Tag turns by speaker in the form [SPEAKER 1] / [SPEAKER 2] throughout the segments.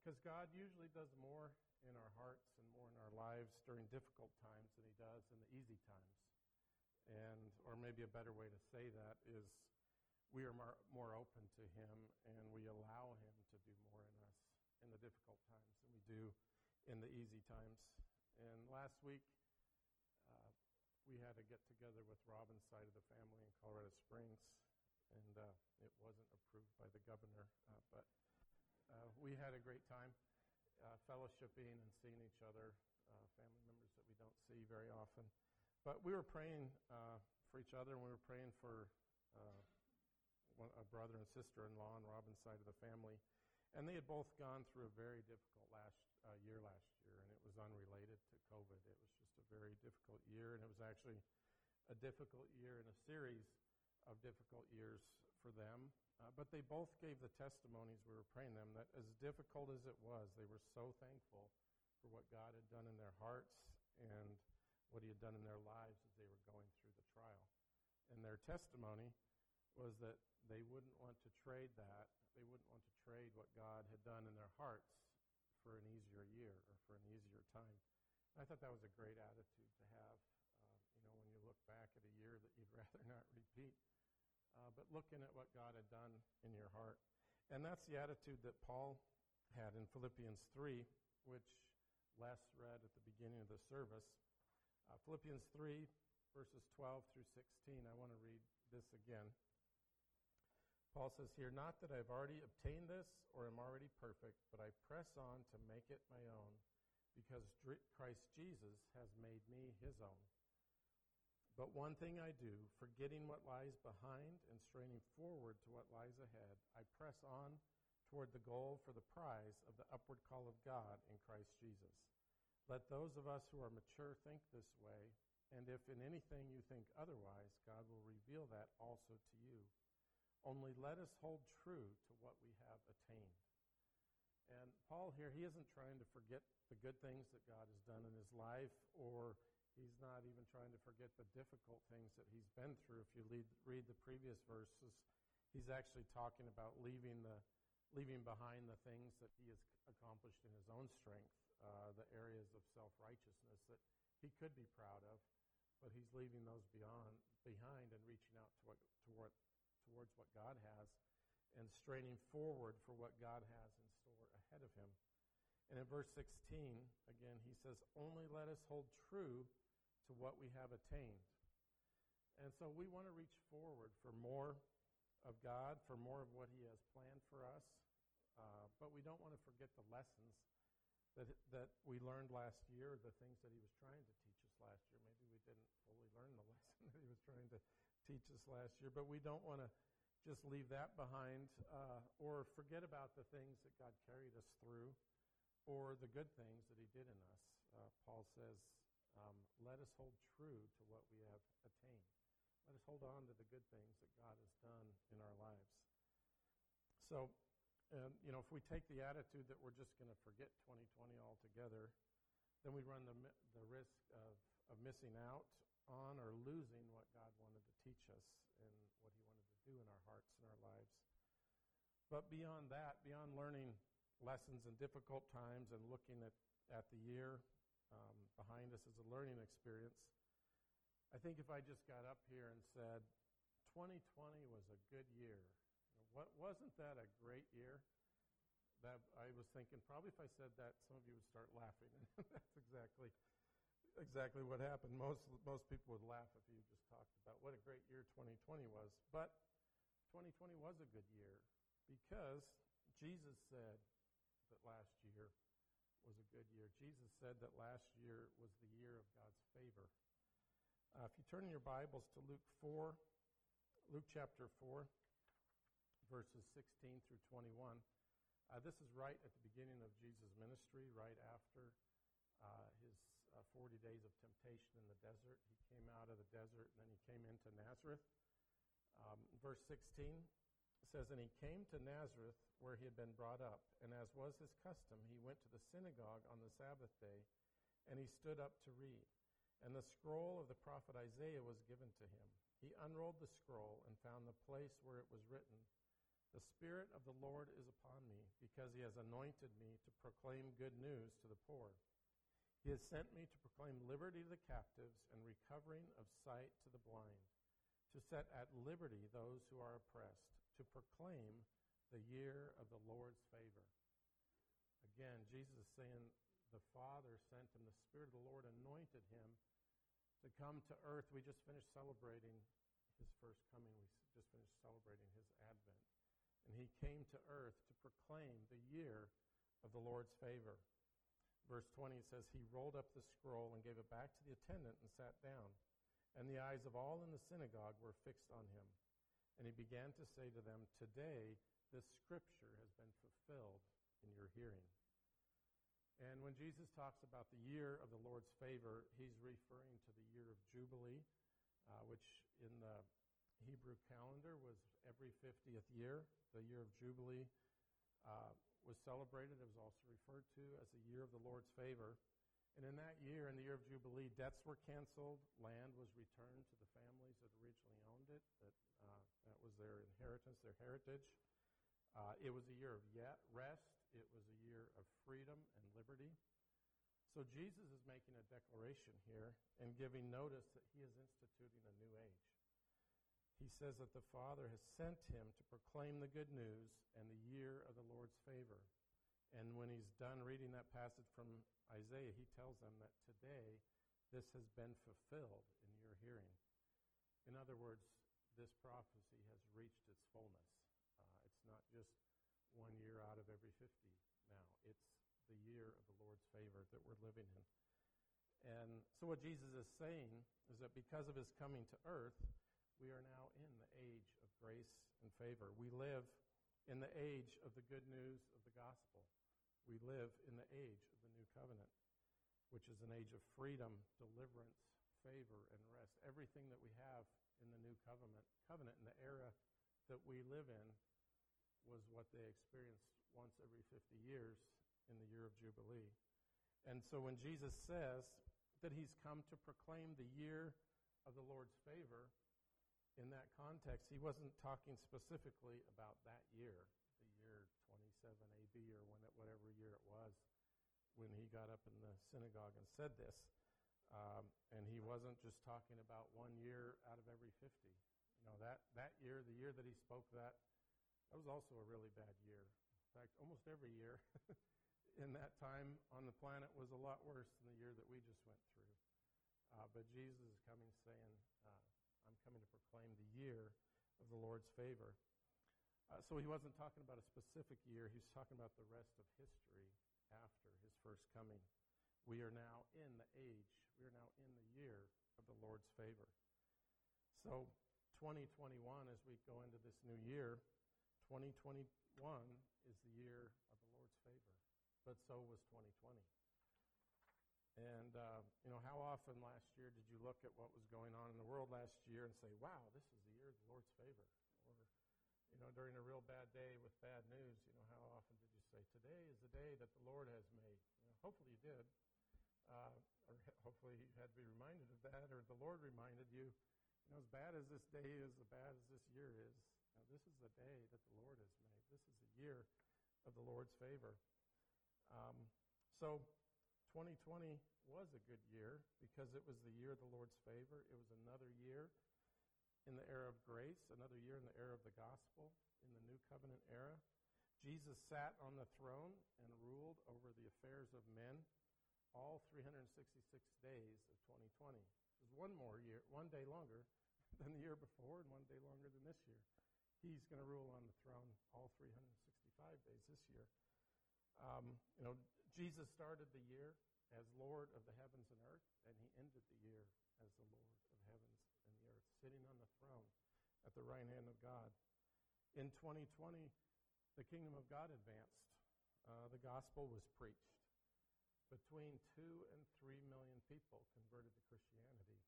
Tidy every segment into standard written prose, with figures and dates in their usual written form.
[SPEAKER 1] Because God usually does more in our hearts and more in our lives during difficult times than he does in the easy times. Or maybe a better way to say that is we are more open to him and we allow him to do more in us in the difficult times than we do in the easy times. And last week, we had a get-together with Robin's side of the family in Colorado Springs, and it wasn't approved by the governor, but we had a great time fellowshipping and seeing each other, family members that we don't see very often. But we were praying for each other, and we were praying for a brother and sister-in-law on Robin's side of the family. And they had both gone through a very difficult year last year, and it was unrelated to COVID. It was just a very difficult year, and it was actually a difficult year in a series of difficult years for them. But they both gave the testimonies we were praying them that as difficult as it was, they were so thankful for what God had done in their hearts and what he had done in their lives as they were going through the trial. And their testimony was that they wouldn't want to trade that. They wouldn't want to trade what God had done in their hearts for an easier year or for an easier time. And I thought that was a great attitude to have, when you look back at a year that you'd rather not repeat. But looking at what God had done in your heart. And that's the attitude that Paul had in Philippians 3, which Les read at the beginning of the service. Philippians 3, verses 12 through 16. I want to read this again. Paul says here, "Not that I've already obtained this or am already perfect, but I press on to make it my own, because Christ Jesus has made me his own. But one thing I do, forgetting what lies behind and straining forward to what lies ahead, I press on toward the goal for the prize of the upward call of God in Christ Jesus. Let those of us who are mature think this way, and if in anything you think otherwise, God will reveal that also to you. Only let us hold true to what we have attained." And Paul here, he isn't trying to forget the good things that God has done in his life, or he's not even trying to forget the difficult things that he's been through. If you read the previous verses, he's actually talking about leaving behind the things that he has accomplished in his own strength, the areas of self-righteousness that he could be proud of, but he's leaving those behind and reaching out towards what God has and straining forward for what God has in store ahead of him. And in verse 16, again, he says, "Only let us hold true to what we have attained." And so we want to reach forward for more of God, for more of what he has planned for us, but we don't want to forget the lessons that we learned last year, the things that he was trying to teach us last year. Maybe we didn't fully learn the lesson that he was trying to teach us last year, but we don't want to just leave that behind or forget about the things that God carried us through or the good things that he did in us. Paul says, let us hold true to what we have attained. Let us hold on to the good things that God has done in our lives. So, if we take the attitude that we're just going to forget 2020 altogether, then we run the risk of missing out on or losing what God wanted to teach us and what he wanted to do in our hearts and our lives. But beyond that, beyond learning lessons in difficult times and looking at the year behind us as a learning experience, I think if I just got up here and said, 2020 was a good year, wasn't that a great year? That I was thinking, probably if I said that, some of you would start laughing. And that's exactly what happened. Most people would laugh if you just talked about what a great year 2020 was. But 2020 was a good year because Jesus said that last year was a good year. Jesus said that last year was the year of God's favor. If you turn in your Bibles to Luke chapter 4, verses 16 through 21, this is right at the beginning of Jesus' ministry, right after his 40 days of temptation in the desert. He came out of the desert and then he came into Nazareth. Verse 16 says, "And he came to Nazareth where he had been brought up, and as was his custom, he went to the synagogue on the Sabbath day, and he stood up to read. And the scroll of the prophet Isaiah was given to him. He unrolled the scroll and found the place where it was written, 'The Spirit of the Lord is upon me, because because he has anointed me to proclaim good news to the poor. He has sent me to proclaim liberty to the captives and recovering of sight to the blind, to set at liberty those who are oppressed, to proclaim the year of the Lord's favor. Again, Jesus is saying the Father sent him, the Spirit of the Lord anointed him to come to earth. We just finished celebrating his first coming. We just finished celebrating his advent. And he came to earth to proclaim the year of the Lord's favor. Verse 20 says, he rolled up the scroll and gave it back to the attendant and sat down. And the eyes of all in the synagogue were fixed on him. And he began to say to them, today this scripture has been fulfilled in your hearing. And when Jesus talks about the year of the Lord's favor, he's referring to the year of Jubilee, which in the Hebrew calendar was every 50th year. The year of Jubilee was celebrated. It was also referred to as the year of the Lord's favor. And in that year, in the year of Jubilee, debts were canceled. Land was returned to the families that originally owned it. That was their inheritance, their heritage. It was a year of rest. It was a year of freedom and liberty. So Jesus is making a declaration here and giving notice that he is instituting a new age. He says that the Father has sent him to proclaim the good news and the year of the Lord's favor. And when he's done reading that passage from Isaiah, he tells them that today this has been fulfilled in your hearing. In other words, this prophecy has reached its fullness. It's not just 1 year out of every 50 now. It's the year of the Lord's favor that we're living in. And so what Jesus is saying is that because of his coming to earth, we are now in the age of grace and favor. We live in the age of the good news of the gospel. We live in the age of the new covenant, which is an age of freedom, deliverance, favor, and rest. Everything that we have in the new covenant in the era that we live in was what they experienced once every 50 years in the year of Jubilee. And so when Jesus says that he's come to proclaim the year of the Lord's favor, in that context, he wasn't talking specifically about that year, the year 27 A.B. or whatever year it was, when he got up in the synagogue and said this. And he wasn't just talking about 1 year out of every 50. You know, that year, the year that he spoke that was also a really bad year. In fact, almost every year in that time on the planet was a lot worse than the year that we just went through. But Jesus is coming saying, I'm coming to proclaim the year of the Lord's favor. So he wasn't talking about a specific year. He was talking about the rest of history after his first coming. We are now in the age, we are now in the year of the Lord's favor. So 2021, as we go into this new year, 2021 is the year of the Lord's favor. But so was 2020. And, how often last year did you look at what was going on in the world last year and say, wow, this is the year of the Lord's favor? Or, during a real bad day with bad news, how often did you say, today is the day that the Lord has made? Hopefully you did. Or hopefully you had to be reminded of that, or the Lord reminded you, as bad as this day is, as bad as this year is, this is the day that the Lord has made. This is the year of the Lord's favor. So 2020 was a good year because it was the year of the Lord's favor. It was another year in the era of grace, another year in the era of the gospel, in the new covenant era. Jesus sat on the throne and ruled over the affairs of men all 366 days of 2020. It was one more year, 1 day longer than the year before and 1 day longer than this year. He's going to rule on the throne all 365 days this year. Jesus started the year as Lord of the heavens and earth, and he ended the year as the Lord of heavens and the earth, sitting on the throne at the right hand of God. In 2020, the kingdom of God advanced. The gospel was preached. Between 2 and 3 million people converted to Christianity.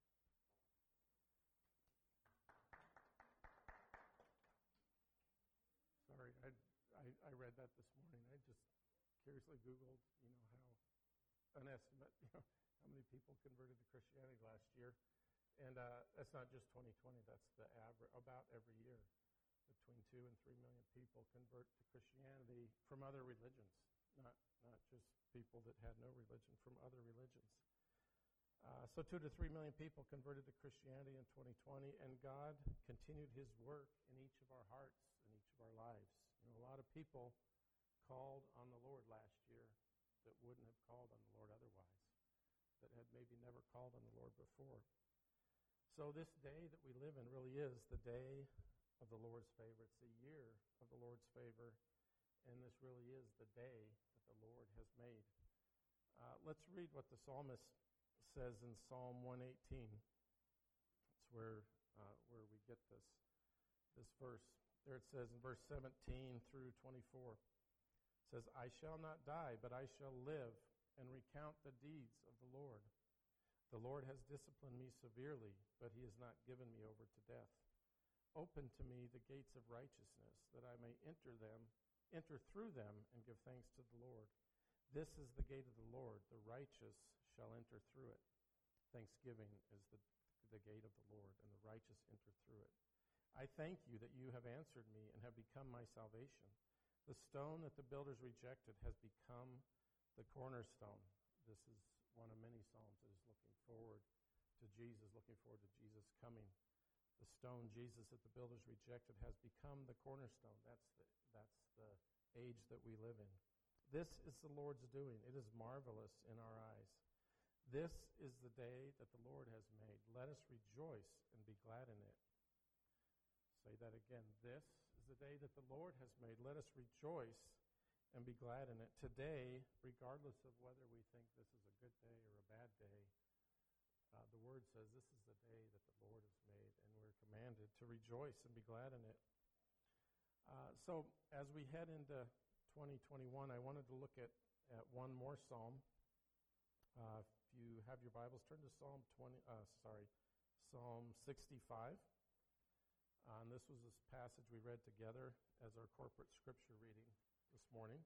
[SPEAKER 1] Sorry, I read that this morning. I just curiously Googled, an estimate, how many people converted to Christianity last year. And that's not just 2020, that's the average, about every year. between 2 and 3 million people convert to Christianity from other religions, not just people that had no religion, from other religions. So 2 to 3 million people converted to Christianity in 2020, and God continued his work in each of our hearts, in each of our lives. You know, a lot of people called on the Lord last year that wouldn't have called on the Lord otherwise, that had maybe never called on the Lord before. So this day that we live in really is the day of the Lord's favor. It's the year of the Lord's favor, and this really is the day that the Lord has made. Let's read what the psalmist says in Psalm 118. It's where we get this verse. There it says in verse 17 through 24. It says, I shall not die, but I shall live and recount the deeds of the Lord. The Lord has disciplined me severely, but he has not given me over to death. Open to me the gates of righteousness, that I may enter through them and give thanks to the Lord. This is the gate of the Lord. The righteous shall enter through it. Thanksgiving is the gate of the Lord, and the righteous enter through it. I thank you that you have answered me and have become my salvation. The stone that the builders rejected has become the cornerstone. This is one of many psalms that is looking forward to Jesus, looking forward to Jesus coming. The stone, Jesus, that the builders rejected has become the cornerstone. That's the age that we live in. This is the Lord's doing. It is marvelous in our eyes. This is the day that the Lord has made. Let us rejoice and be glad in it. Say that again. This is the day that the Lord has made. Let us rejoice and be glad in it. Today, regardless of whether we think this is a good day or a bad day, the Word says this is the day that the Lord has made, and we're commanded to rejoice and be glad in it. So as we head into 2021, I wanted to look at one more psalm. If you have your Bibles, turn to Psalm 65. And this was this passage we read together as our corporate scripture reading this morning.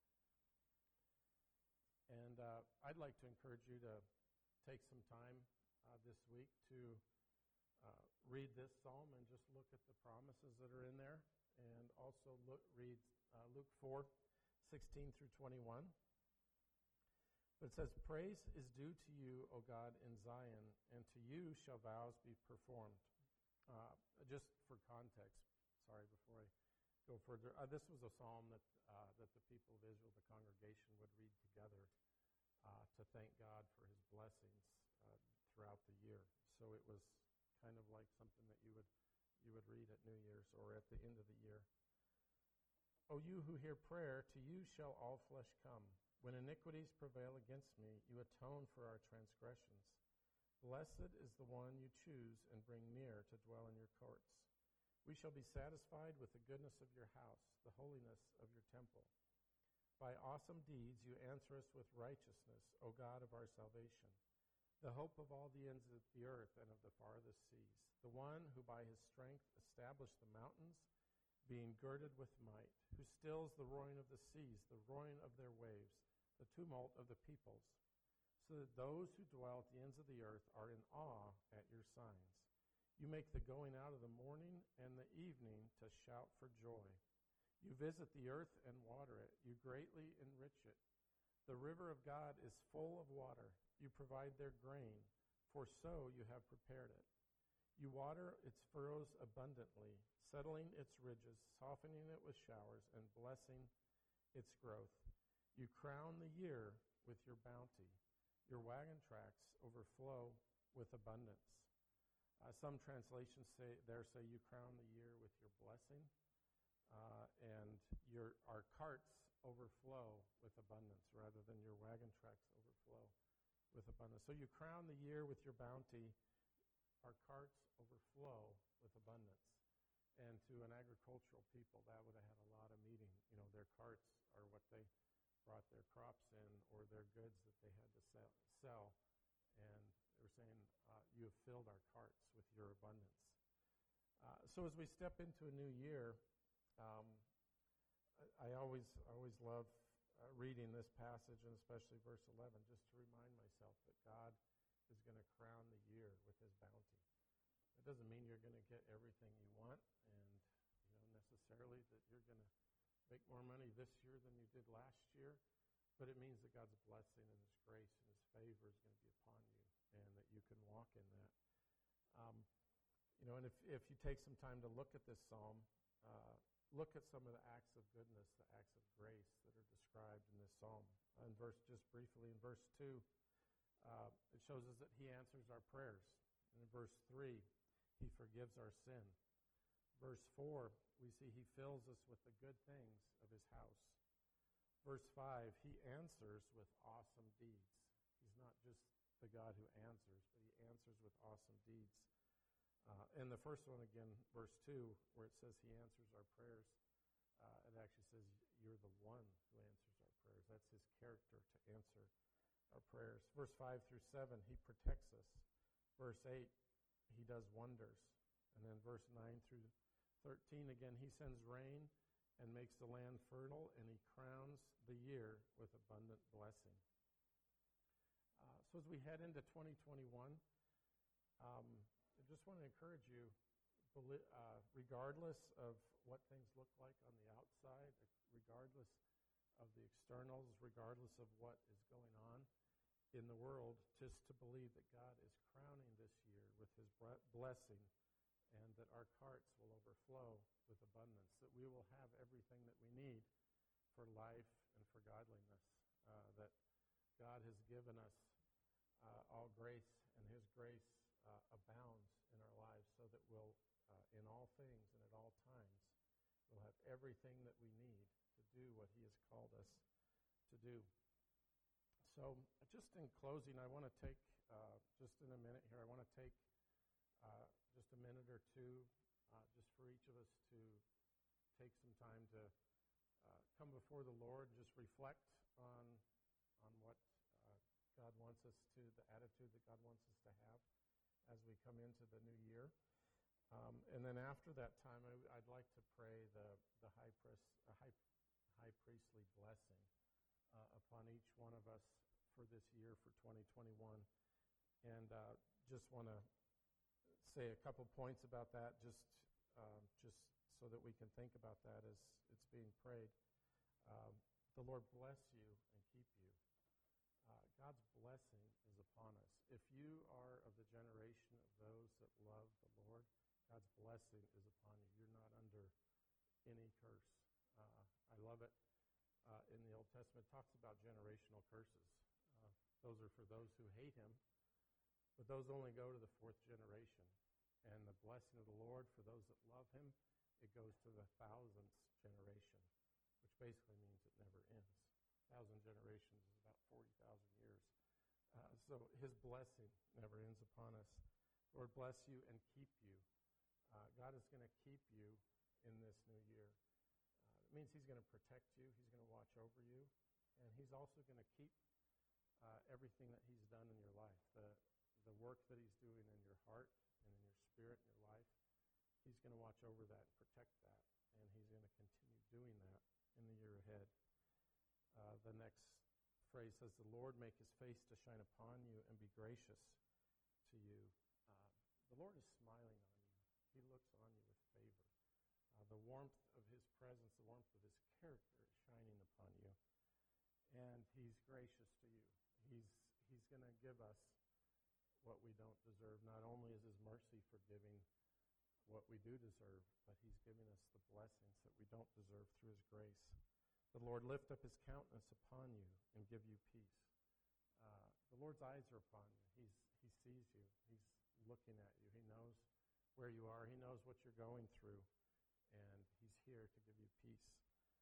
[SPEAKER 1] And I'd like to encourage you to take some time this week to read this psalm and just look at the promises that are in there, and also read Luke 4:16 through 21. But it says, praise is due to you, O God, in Zion, and to you shall vows be performed. Just for context, before I go further, this was a psalm that the people of Israel, the congregation, would read together to thank God for his blessings throughout the year. So it was kind of like something that you would read at New Year's or at the end of the year. O you who hear prayer, to you shall all flesh come. When iniquities prevail against me, you atone for our transgressions. Blessed is the one you choose and bring near to dwell in your courts. We shall be satisfied with the goodness of your house, the holiness of your temple. By awesome deeds you answer us with righteousness, O God of our salvation, the hope of all the ends of the earth and of the farthest seas, the one who by his strength established the mountains, being girded with might, who stills the roaring of the seas, the roaring of their waves, the tumult of the peoples, so that those who dwell at the ends of the earth are in awe at your signs. You make the going out of the morning and the evening to shout for joy. You visit the earth and water it. You greatly enrich it. The river of God is full of water. You provide their grain, for so you have prepared it. You water its furrows abundantly, settling its ridges, softening it with showers, and blessing its growth. You crown the year with your bounty. Your wagon tracks overflow with abundance. Some translations say you crown the year with your blessing, and our carts overflow with abundance rather than your wagon tracks overflow with abundance. So you crown the year with your bounty. Our carts overflow with abundance. And to an agricultural people, that would have had a lot of meaning. You know, their carts are what they brought their crops in or their goods that they had to sell. And they were saying, you have filled our carts with your abundance. So as we step into a new year, I always love reading this passage, and especially verse 11, just to remind myself that God is going to crown the year with his bounty. It doesn't mean you're going to get everything you want and necessarily that you're going to make more money this year than you did last year, but it means that God's blessing and His grace and His favor is going to be upon you, and that you can walk in that. And if you take some time to look at this psalm, look at some of the acts of goodness, the acts of grace that are described in this psalm. Just briefly, in verse 2, it shows us that He answers our prayers. And in verse 3, He forgives our sin. Verse 4, we see He fills us with the good things of His house. Verse 5, He answers with awesome deeds. He's not just the God who answers, but He answers with awesome deeds. And the first one, again, verse 2, where it says He answers our prayers, it actually says you're the one who answers our prayers. That's His character, to answer our prayers. Verse 5 through 7, He protects us. Verse 8, He does wonders. And then verse 9 through 13, again, He sends rain and makes the land fertile, and He crowns the year with abundant blessing. So as we head into 2021, I just want to encourage you, regardless of what things look like on the outside, regardless of the externals, regardless of what is going on in the world, just to believe that God is crowning this year with His blessing, and that our carts will overflow with abundance, that we will have everything that we need for life and for godliness, that God has given us all grace, and His grace abounds in our lives, so that we'll, in all things and at all times, we'll have everything that we need to do what He has called us to do. So just in closing, I want to take, just in a minute here, I want to take just a minute or two just for each of us to take some time to come before the Lord and just reflect on what God wants us to, the attitude that God wants us to have as we come into the new year. And then after that time, I'd like to pray the high priestly blessing upon each one of us for this year, for 2021. And just want to say a couple points about that, just so that we can think about that as it's being prayed. The Lord bless you and keep you. God's blessing is upon us. If you are of the generation of those that love the Lord, God's blessing is upon you. You're not under any curse. I love it. In the Old Testament, it talks about generational curses. Those are for those who hate Him, but those only go to the fourth generation. And the blessing of the Lord for those that love Him, it goes to the 1,000th generation, which basically means it never ends. 1,000 generations is about 40,000 years. So His blessing never ends upon us. Lord, bless you and keep you. God is going to keep you in this new year. It means He's going to protect you. He's going to watch over you. And He's also going to keep everything that He's done in your life, the work that He's doing in your heart and in your spirit and your life. He's going to watch over that and protect that. And He's going to continue doing that in the year ahead. The next phrase says, the Lord make His face to shine upon you and be gracious to you. The Lord is smiling on you. He looks on you with favor. The warmth of His presence, the warmth of His character is shining upon you. And He's gracious to you. He's going to give us what we don't deserve. Not only is His mercy forgiving what we do deserve, but He's giving us the blessings that we don't deserve through His grace. The Lord lift up His countenance upon you and give you peace. The Lord's eyes are upon you. He sees you. He's looking at you. He knows where you are. He knows what you're going through, and He's here to give you peace.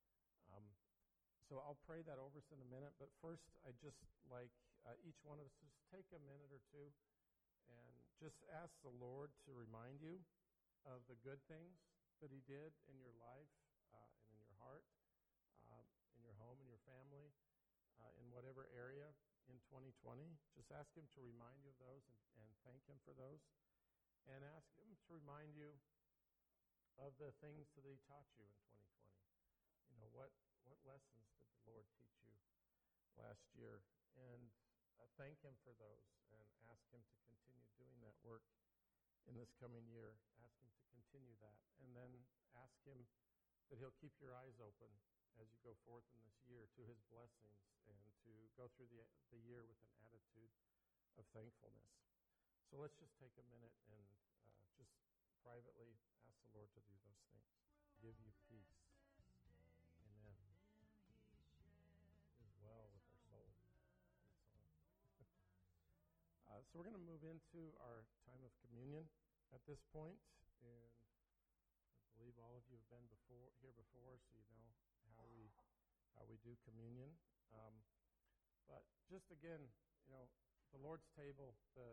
[SPEAKER 1] So I'll pray that over us in a minute, but first I'd just like each one of us to just take a minute or two and just ask the Lord to remind you of the good things that He did in your life and in your heart, in your home, in your family, in whatever area in 2020. Just ask Him to remind you of those and thank Him for those. And ask Him to remind you of the things that He taught you in 2020. You know, what lessons did the Lord teach you last year? And thank Him for those and ask Him to continue doing that work in this coming year. Ask Him to continue that. And then ask Him that He'll keep your eyes open as you go forth in this year to His blessings and to go through the year with an attitude of thankfulness. So let's just take a minute and just privately ask the Lord to do those things. Give you peace. Amen. It is well with our soul. Good song. So we're going to move into our time of communion at this point, and I believe all of you have been here before, so you know how we do communion. But just again, the Lord's table,